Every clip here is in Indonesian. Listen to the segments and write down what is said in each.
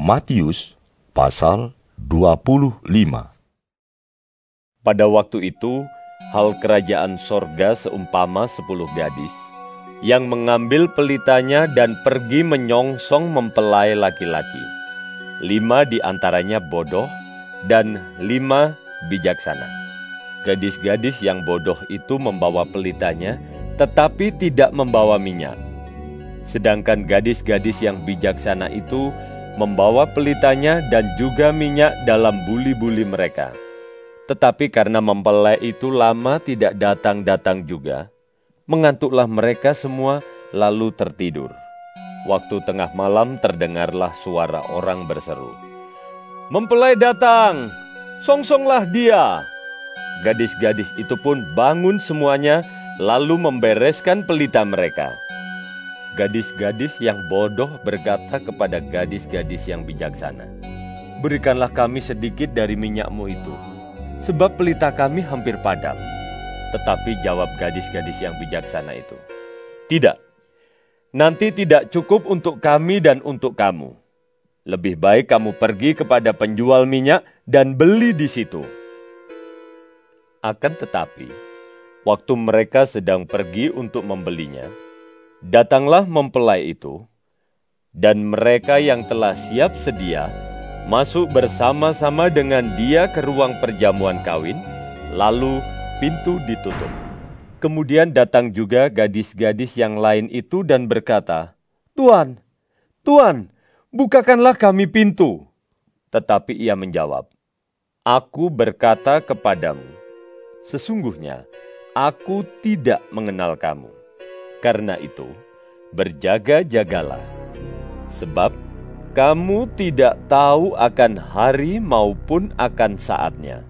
Matius pasal 25. Pada waktu itu, hal kerajaan sorga seumpama 10 gadis yang mengambil pelitanya dan pergi menyongsong mempelai laki-laki. 5 di antaranya bodoh dan 5 bijaksana. Gadis-gadis yang bodoh itu membawa pelitanya, tetapi tidak membawa minyak. Sedangkan gadis-gadis yang bijaksana itu membawa pelitanya dan juga minyak dalam buli-buli mereka. Tetapi karena mempelai itu lama tidak datang-datang juga, mengantuklah mereka semua lalu tertidur. Waktu tengah malam terdengarlah suara orang berseru, "Mempelai datang, songsonglah dia!" Gadis-gadis itu pun bangun semuanya lalu membereskan pelita mereka. Gadis-gadis yang bodoh berkata kepada gadis-gadis yang bijaksana, "Berikanlah kami sedikit dari minyakmu itu, sebab pelita kami hampir padam." Tetapi jawab gadis-gadis yang bijaksana itu, "Tidak, nanti tidak cukup untuk kami dan untuk kamu. Lebih baik kamu pergi kepada penjual minyak dan beli di situ." Akan tetapi, waktu mereka sedang pergi untuk membelinya, datanglah mempelai itu, dan mereka yang telah siap sedia masuk bersama-sama dengan dia ke ruang perjamuan kawin, lalu pintu ditutup. Kemudian datang juga gadis-gadis yang lain itu dan berkata, "Tuan, Tuan, bukakanlah kami pintu." Tetapi ia menjawab, "Aku berkata kepadamu, sesungguhnya aku tidak mengenal kamu. Karena itu, berjaga-jagalah, sebab kamu tidak tahu akan hari maupun akan saatnya.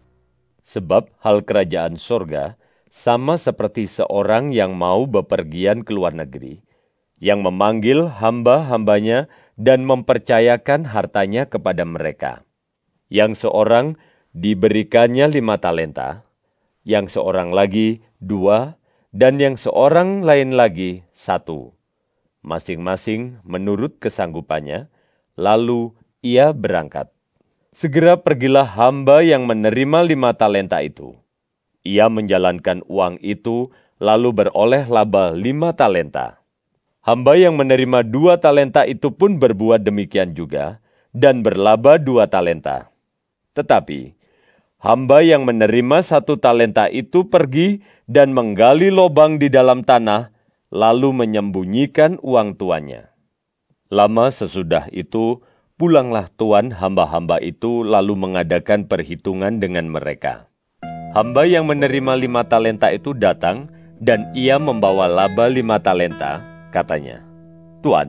Sebab hal kerajaan sorga sama seperti seorang yang mau bepergian ke luar negeri, yang memanggil hamba-hambanya dan mempercayakan hartanya kepada mereka. Yang seorang diberikannya 5 talenta, yang seorang lagi 2, dan yang seorang lain lagi 1, masing-masing menurut kesanggupannya, lalu ia berangkat. Segera pergilah hamba yang menerima 5 talenta itu. Ia menjalankan uang itu, lalu beroleh laba 5 talenta. Hamba yang menerima 2 talenta itu pun berbuat demikian juga, dan berlaba 2 talenta. Tetapi hamba yang menerima 1 talenta itu pergi dan menggali lobang di dalam tanah, lalu menyembunyikan uang tuannya. Lama sesudah itu, pulanglah tuan hamba-hamba itu lalu mengadakan perhitungan dengan mereka. Hamba yang menerima 5 talenta itu datang, dan ia membawa laba 5 talenta, katanya, "Tuan,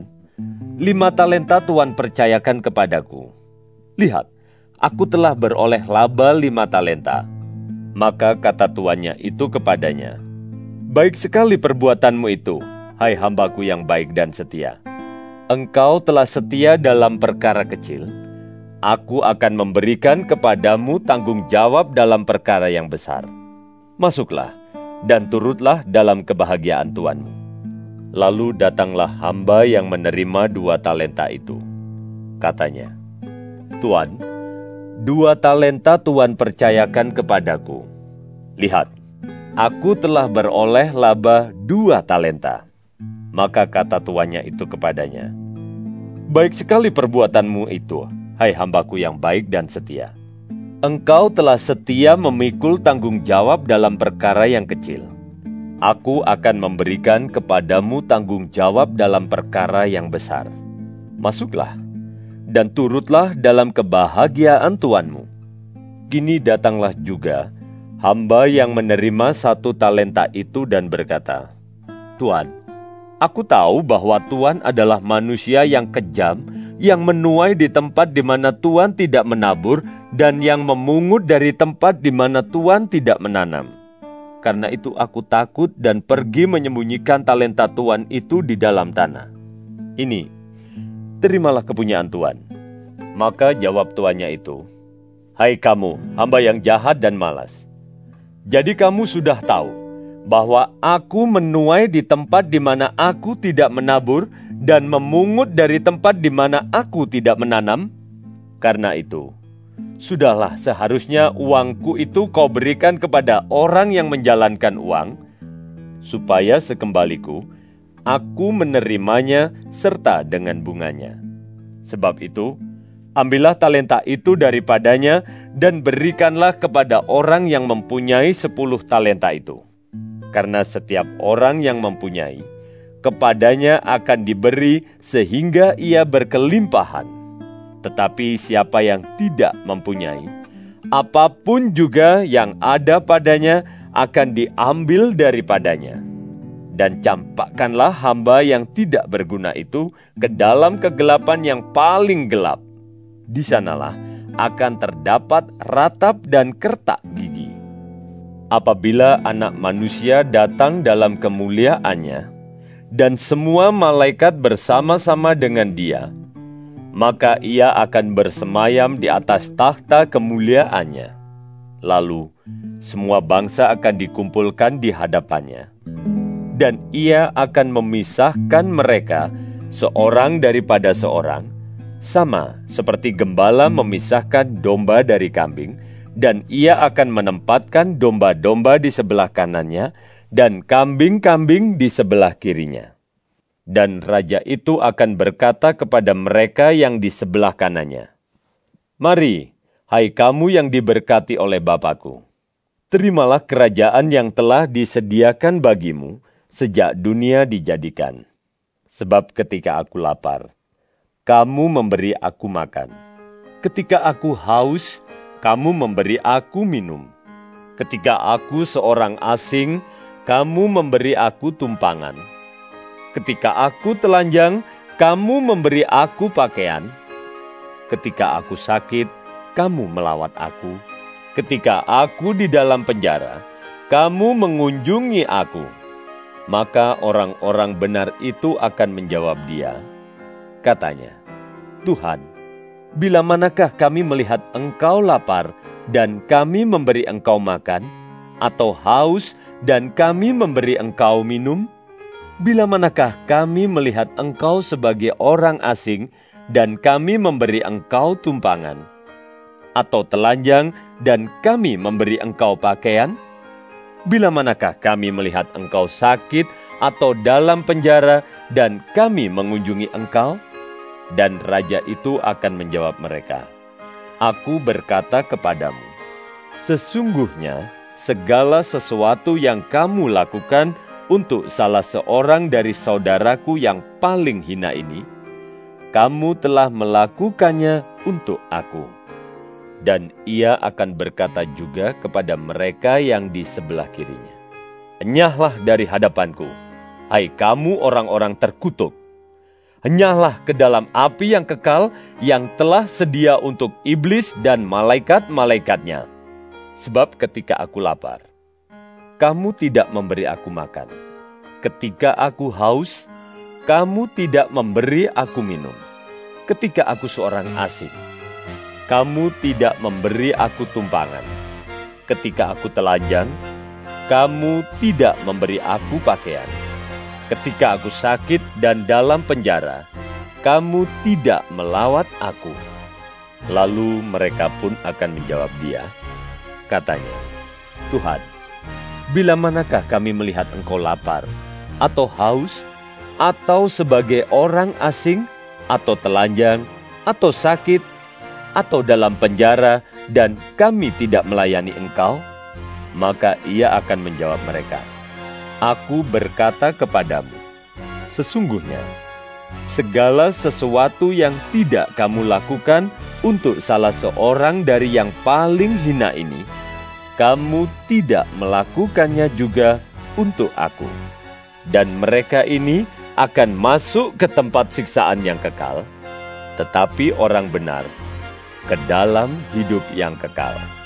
5 talenta Tuan percayakan kepadaku. Lihat, aku telah beroleh laba 5 talenta. Maka kata tuannya itu kepadanya, "Baik sekali perbuatanmu itu, hai hambaku yang baik dan setia. Engkau telah setia dalam perkara kecil, aku akan memberikan kepadamu tanggung jawab dalam perkara yang besar. Masuklah dan turutlah dalam kebahagiaan tuanmu." Lalu datanglah hamba yang menerima 2 talenta itu. Katanya, "Tuan, 2 talenta Tuan percayakan kepadaku. Lihat, aku telah beroleh laba 2 talenta. Maka kata tuannya itu kepadanya, "Baik sekali perbuatanmu itu, hai hambaku yang baik dan setia. Engkau telah setia memikul tanggung jawab dalam perkara yang kecil. Aku akan memberikan kepadamu tanggung jawab dalam perkara yang besar. Masuklah dan turutlah dalam kebahagiaan tuanmu." Kini datanglah juga hamba yang menerima 1 talenta itu dan berkata, "Tuan, aku tahu bahwa Tuan adalah manusia yang kejam, yang menuai di tempat di mana Tuan tidak menabur, dan yang memungut dari tempat di mana Tuan tidak menanam. Karena itu aku takut dan pergi menyembunyikan talenta Tuan itu di dalam tanah. Ini, terimalah kepunyaan Tuan." Maka jawab tuannya itu, "Hai kamu, hamba yang jahat dan malas. Jadi kamu sudah tahu bahwa aku menuai di tempat di mana aku tidak menabur, dan memungut dari tempat di mana aku tidak menanam? Karena itu, sudahlah seharusnya uangku itu kau berikan kepada orang yang menjalankan uang, supaya sekembaliku, aku menerimanya serta dengan bunganya. Sebab itu, ambillah talenta itu daripadanya dan berikanlah kepada orang yang mempunyai 10 talenta itu. Karena setiap orang yang mempunyai, kepadanya akan diberi sehingga ia berkelimpahan. Tetapi siapa yang tidak mempunyai, apapun juga yang ada padanya akan diambil daripadanya. Dan campakkanlah hamba yang tidak berguna itu ke dalam kegelapan yang paling gelap. Di sanalah akan terdapat ratap dan kertak gigi. Apabila Anak Manusia datang dalam kemuliaannya, dan semua malaikat bersama-sama dengan Dia, maka Ia akan bersemayam di atas takhta kemuliaannya. Lalu semua bangsa akan dikumpulkan di hadapannya, dan Ia akan memisahkan mereka seorang daripada seorang, sama seperti gembala memisahkan domba dari kambing, dan Ia akan menempatkan domba-domba di sebelah kanannya dan kambing-kambing di sebelah kirinya. Dan raja itu akan berkata kepada mereka yang di sebelah kanannya, "Mari, hai kamu yang diberkati oleh Bapa-Ku, terimalah kerajaan yang telah disediakan bagimu sejak dunia dijadikan. Sebab ketika aku lapar, kamu memberi aku makan. Ketika aku haus, kamu memberi aku minum. Ketika aku seorang asing, kamu memberi aku tumpangan. Ketika aku telanjang, kamu memberi aku pakaian. Ketika aku sakit, kamu melawat aku. Ketika aku di dalam penjara, kamu mengunjungi aku." Maka orang-orang benar itu akan menjawab Dia. Katanya, "Tuhan, bila manakah kami melihat Engkau lapar dan kami memberi Engkau makan, atau haus dan kami memberi Engkau minum? Bila manakah kami melihat Engkau sebagai orang asing dan kami memberi Engkau tumpangan, atau telanjang dan kami memberi Engkau pakaian? Bila manakah kami melihat Engkau sakit atau dalam penjara dan kami mengunjungi Engkau?" Dan raja itu akan menjawab mereka, "Aku berkata kepadamu, sesungguhnya segala sesuatu yang kamu lakukan untuk salah seorang dari saudaraku yang paling hina ini, kamu telah melakukannya untuk aku." Dan Ia akan berkata juga kepada mereka yang di sebelah kirinya, "Enyahlah dari hadapanku, hai kamu orang-orang terkutuk. Enyahlah ke dalam api yang kekal yang telah sedia untuk iblis dan malaikat-malaikatnya. Sebab ketika aku lapar, kamu tidak memberi aku makan. Ketika aku haus, kamu tidak memberi aku minum. Ketika aku seorang asing, kamu tidak memberi aku tumpangan. Ketika aku telanjang, kamu tidak memberi aku pakaian. Ketika aku sakit dan dalam penjara, kamu tidak melawat aku." Lalu mereka pun akan menjawab Dia. Katanya, "Tuhan, bila manakah kami melihat Engkau lapar, atau haus, atau sebagai orang asing, atau telanjang, atau sakit, atau dalam penjara, dan kami tidak melayani Engkau?" Maka Ia akan menjawab mereka, "Aku berkata kepadamu, sesungguhnya segala sesuatu yang tidak kamu lakukan untuk salah seorang dari yang paling hina ini, kamu tidak melakukannya juga untuk aku." Dan mereka ini akan masuk ke tempat siksaan yang kekal, tetapi orang benar ke dalam hidup yang kekal.